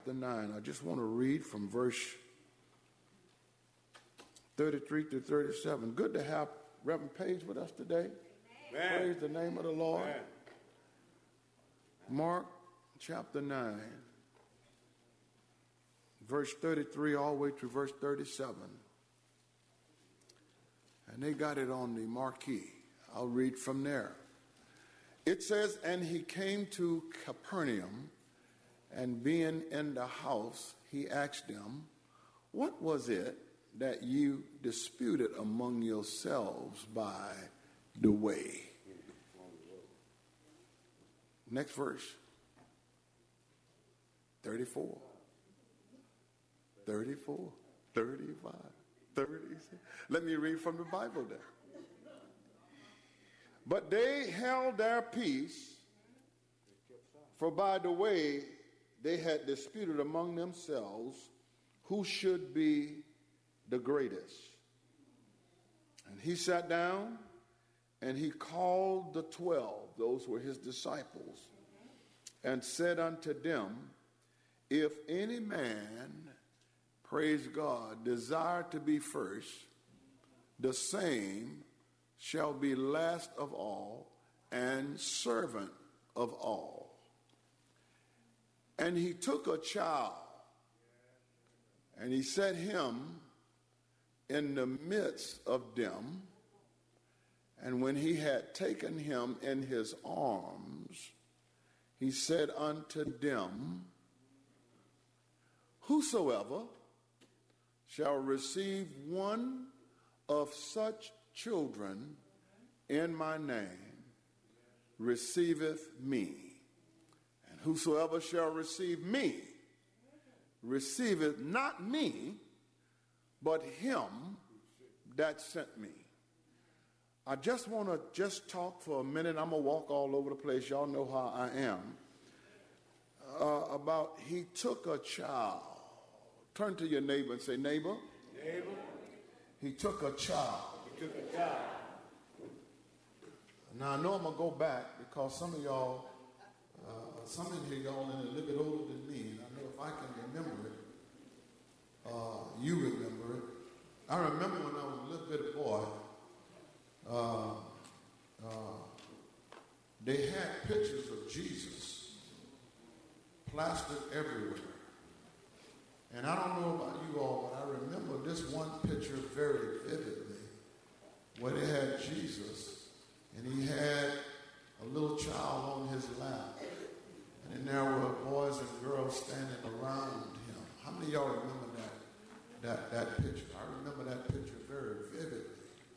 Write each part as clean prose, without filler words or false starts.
The 9. I just want to read from verse 33 to 37. Good to have Reverend Page with us today. Amen. Praise the name of the Lord. Amen. Mark chapter 9, verse 33 all the way to verse 37. And they got it on the marquee. I'll read from there. It says, "And he came to Capernaum, and being in the house, he asked them, 'What was it that you disputed among yourselves by the way?'" Next verse. 34, 34, 35, 36. Let me read from the Bible there. "But they held their peace, for by the way they had disputed among themselves who should be the greatest. And he sat down, and he called the 12, those were his disciples, and said unto them, 'If any man, praise God, desire to be first, the same shall be last of all and servant of all.' And he took a child, and he set him in the midst of them. And when he had taken him in his arms, he said unto them, 'Whosoever shall receive one of such children in my name receiveth me. And whosoever shall receive me receiveth not me, but him that sent me.'" I just want to talk for a minute. I'm going to walk all over the place. Y'all know how I am. About he took a child. Turn to your neighbor and say, "Neighbor, he took a child." He took a child. Now, I know I'm going to go back because some of y'all, some in here, y'all are a little bit older than me. And I know if I can remember it, you remember it. I remember when I was a little bit boy, they had pictures of Jesus plastered everywhere. And I don't know about you all, but I remember this one picture very vividly where they had Jesus and he had a little child on his lap. And then there were boys and girls standing around him. How many of y'all remember that picture? I remember that picture very vividly.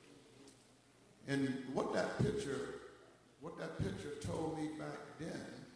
And what that picture told me back then,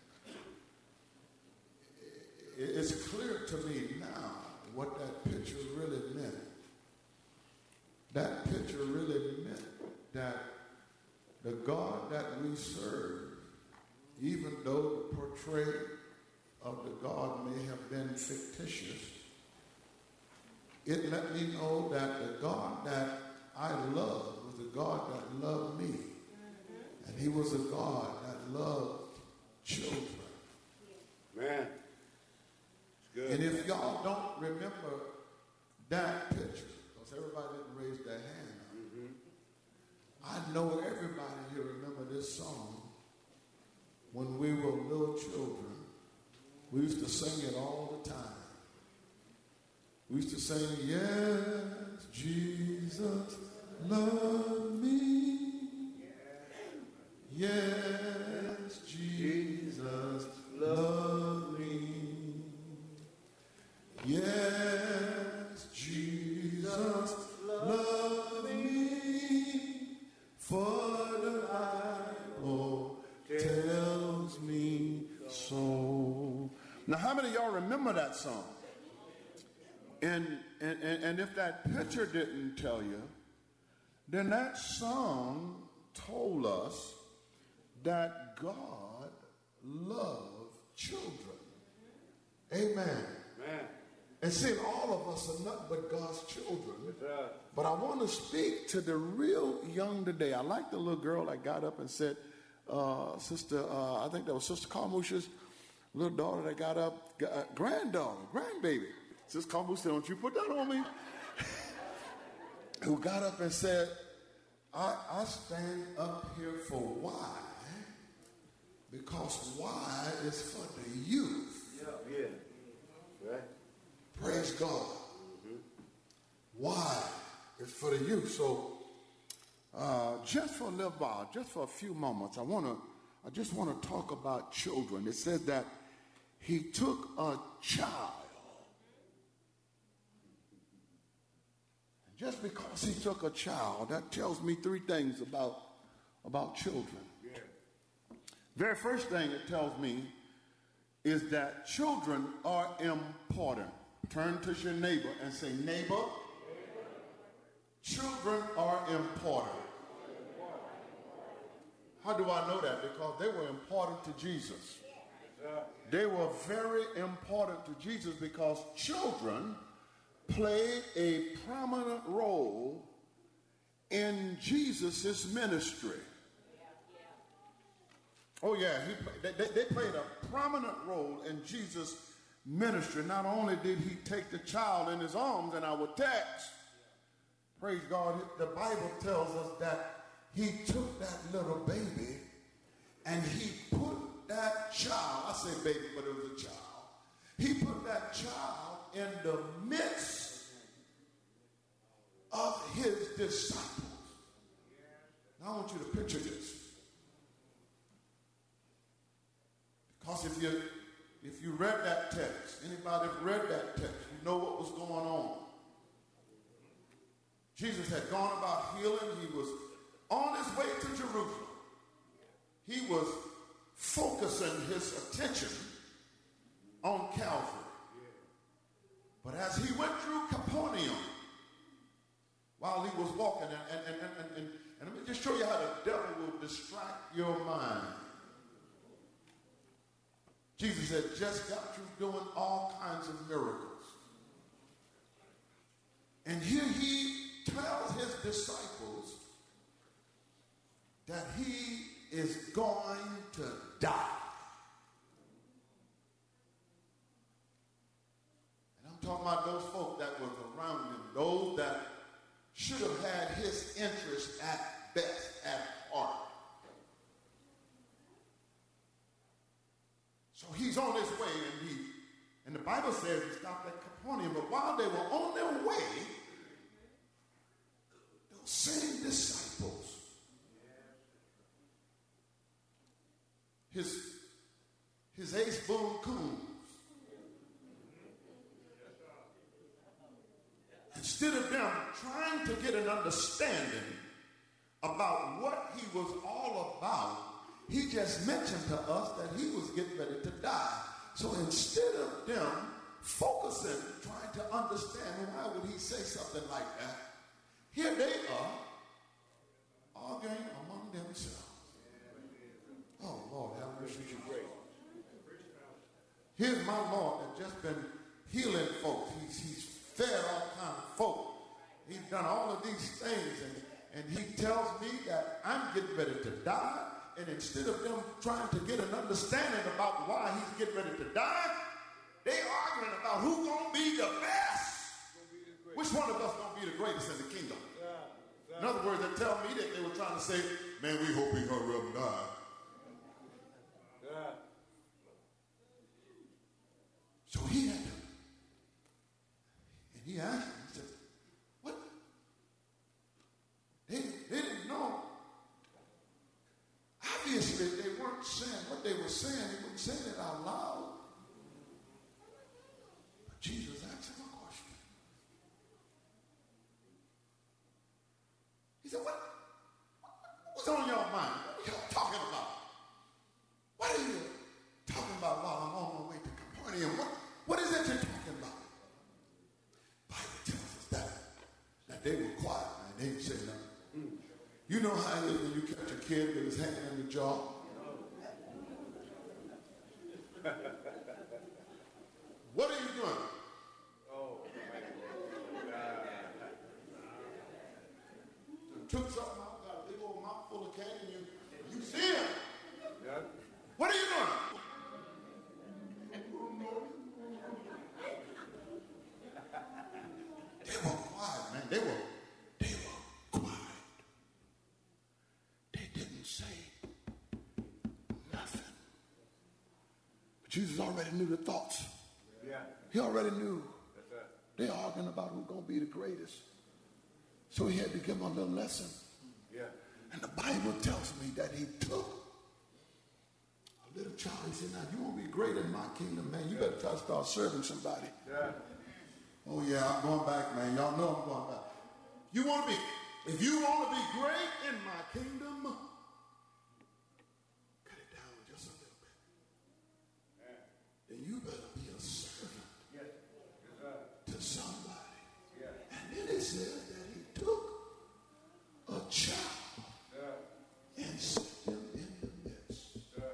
it's clear to me now what that picture really meant. That picture really meant that the God that we serve, even though the portrayal of the God may have been fictitious, it let me know that the God that I loved was a God that loved me. And he was a God that loved children. Man. It's good. And if y'all don't remember that picture, because everybody didn't raise their hand up, I know everybody here remember this song. When we were little children, we used to sing it all the time. We used to sing, "Yes, Jesus loved me. Yes, Jesus loved me. Yes, Jesus loved me. For the Bible tells me so." Now, how many of y'all remember that song? And if that picture didn't tell you, then that song told us that God loved children. Amen. Amen. And see, all of us are nothing but God's children. Yes, sir. But I want to speak to the real young today. I like the little girl that got up and said, I think that was Sister Carmouche's little daughter that got up, granddaughter, grandbaby. Sis Kambu said, don't you put that on me. Who got up and said, I stand up here for why? Because why is for the youth. Yeah. Right. Praise God. Mm-hmm. Why is for the youth. So just for a little while, just for a few moments, I just want to talk about children. It says that he took a child. And just because he took a child, that tells me three things about children. Yeah. Very first thing it tells me is that children are important. Turn to your neighbor and say, neighbor, children are important. How do I know that? Because they were important to Jesus. They were very important to Jesus because children played a prominent role in Jesus' ministry. Oh yeah, they played a prominent role in Jesus' ministry. Not only did he take the child in his arms in our text, praise God, the Bible tells us that he took that little baby and he put that child, I say baby, but it was a child. He put that child in the midst of his disciples. Now I want you to picture this. Because if you read that text, anybody read that text, you know what was going on. Jesus had gone about healing. He was on his way to Jerusalem. He was focusing his attention on Calvary. But as he went through Capernaum, while he was walking, and let me just show you how the devil will distract your mind. Jesus had just got through doing all kinds of miracles. And here he tells his disciples that he is going to die. And I'm talking about those folk that was around him, those that should have had his interest at best, at heart. So he's on his way, and the Bible says he stopped at Capernaum, but while they were on their way, those same disciples, his ace boon coons, instead of them trying to get an understanding about what he was all about, he just mentioned to us that he was getting ready to die. So instead of them focusing, trying to understand why would he say something like that, here they are arguing among themselves. Oh, Lord, have mercy. Here's my Lord that just been healing folks. He's fed all kinds of folk. He's done all of these things, and he tells me that I'm getting ready to die. And instead of them trying to get an understanding about why he's getting ready to die, they arguing about who's going to be the best. Which one of us going to be the greatest in the kingdom? In other words, they tell me that they were trying to say, man, we hope he hurry up and die. So he had to, and he asked him, he said, what? They didn't know. Obviously, they weren't saying what they were saying. They wouldn't say it out loud. But Jesus asked him a question. He said, what's on your mind? What are y'all talking about? What are you talking about while I'm on my way to Capernaum? What is it you're talking about? The Bible tells us that they were quiet, man. They didn't say nothing. You know how it is when you catch a kid with his hand in the jaw? What are you doing? Oh, took something out, got a big old mouthful of candy, and you see him. Yeah. What are you doing? already knew the thoughts. Yeah. He already knew. That's right. They're arguing about who's going to be the greatest. So he had to give them a little lesson. Yeah. And the Bible tells me that he took a little child. He said, now, you want to be great in my kingdom, man, you better try to start serving somebody. Yeah. Oh, yeah, I'm going back, man. Y'all know I'm going back. You want to be, if you want to be great in my kingdom, cut it down just a little bit. Then you better be a servant to somebody. And then it says that he took a child and set him in the midst.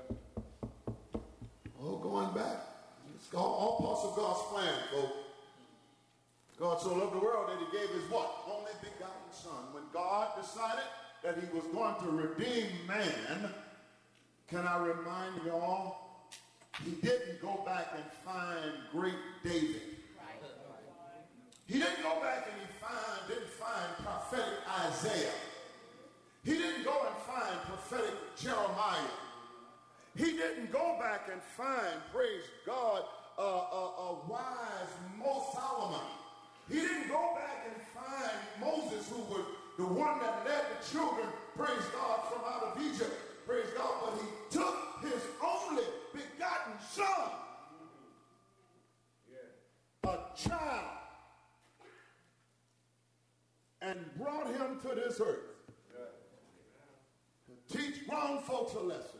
Oh, going back. It's all parts of God's plan, folks. God so loved the world that he gave his what? Only begotten son. When God decided that he was going to redeem man, can I remind y'all, he didn't go back and find great David. He didn't go back and didn't find prophetic Isaiah. He didn't go and find prophetic Jeremiah. He didn't go back and find, praise God, a wise Solomon. He didn't go back and find Moses, who was the one that led the children, praise God, from out of Egypt, praise God, but he took his only begotten son, a child, and brought him to this earth to teach grown folks a lesson.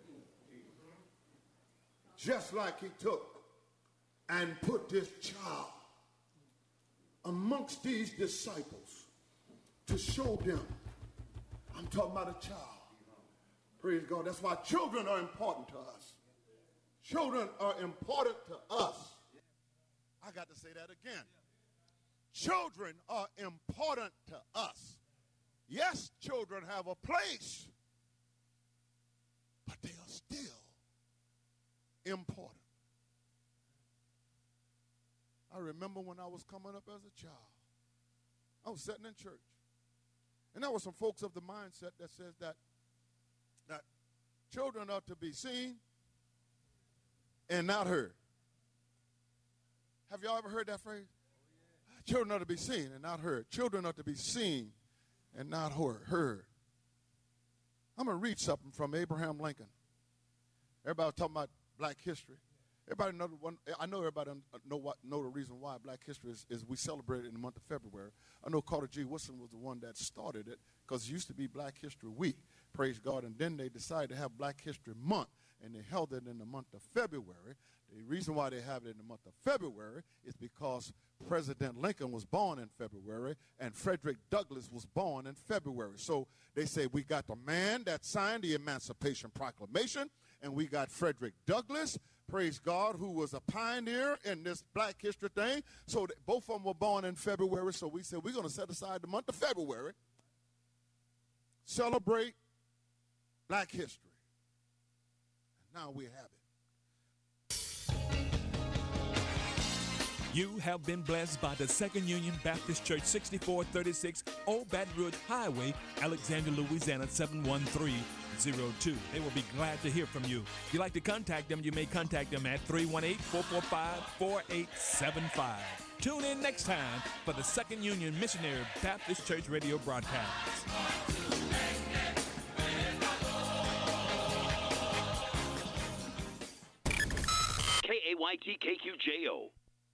Just like he took and put this child amongst these disciples to show them. I'm talking about a child. Praise God. That's why children are important to us. Children are important to us. I got to say that again. Children are important to us. Yes, children have a place, but they are still important. I remember when I was coming up as a child, I was sitting in church, and there were some folks of the mindset that says that children are to be seen and not heard. Have y'all ever heard that phrase? Children are to be seen and not heard. Children are to be seen and not heard. I'm going to read something from Abraham Lincoln. Everybody was talking about black history. Everybody know the one. I know everybody know the reason why Black History is we celebrate it in the month of February. I know Carter G. Woodson was the one that started it because it used to be Black History Week, praise God, and then they decided to have Black History Month, and they held it in the month of February. The reason why they have it in the month of February is because President Lincoln was born in February and Frederick Douglass was born in February. So they say we got the man that signed the Emancipation Proclamation, and we got Frederick Douglass, praise God, who was a pioneer in this Black history thing. So both of them were born in February. So we said we're going to set aside the month of February, celebrate Black history. And now we have it. You have been blessed by the Second Union Baptist Church, 6436 Old Baton Rouge Highway, Alexandria, Louisiana, 71302. They will be glad to hear from you. If you'd like to contact them, you may contact them at 318-445-4875. Tune in next time for the Second Union Missionary Baptist Church radio broadcast. KAYT-KQJO.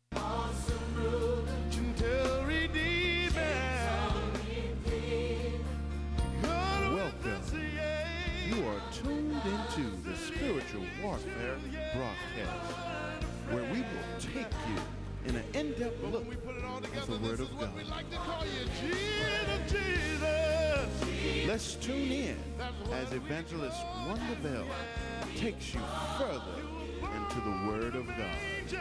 Welcome. You are tuned into the Spiritual Warfare broadcast, where we will take you in an in-depth look at the Word of God. Let's tune in as Evangelist Wanda Bell takes you further into the Word of God.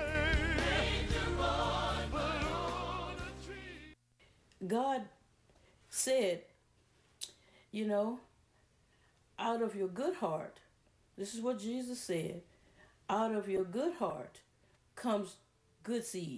God said, you know, out of your good heart, this is what Jesus said, out of your good heart comes good seed.